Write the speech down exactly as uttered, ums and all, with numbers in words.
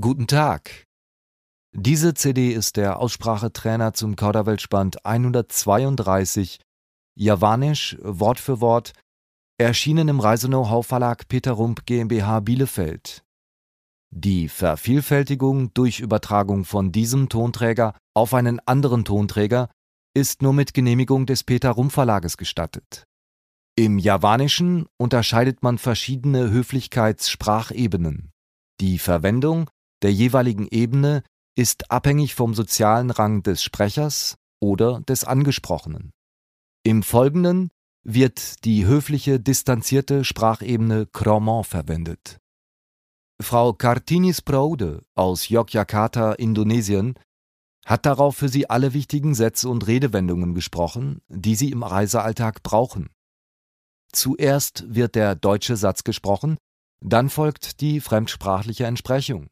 Guten Tag. Diese C D ist der Aussprachetrainer zum Kauderwelsch-Band hundertzweiunddreißig, Javanisch, Wort für Wort, erschienen im Reise-Know-how-Verlag Peter Rump GmbH Bielefeld. Die Vervielfältigung durch Übertragung von diesem Tonträger auf einen anderen Tonträger ist nur mit Genehmigung des Peter Rump Verlages gestattet. Im Javanischen unterscheidet man verschiedene Höflichkeitssprachebenen. Die Verwendung der jeweiligen Ebene ist abhängig vom sozialen Rang des Sprechers oder des Angesprochenen. Im Folgenden wird die höfliche, distanzierte Sprachebene Kromo verwendet. Frau Kartinis Proude aus Yogyakarta, Indonesien, hat darauf für Sie alle wichtigen Sätze und Redewendungen gesprochen, die Sie im Reisealltag brauchen. Zuerst wird der deutsche Satz gesprochen, dann folgt die fremdsprachliche Entsprechung.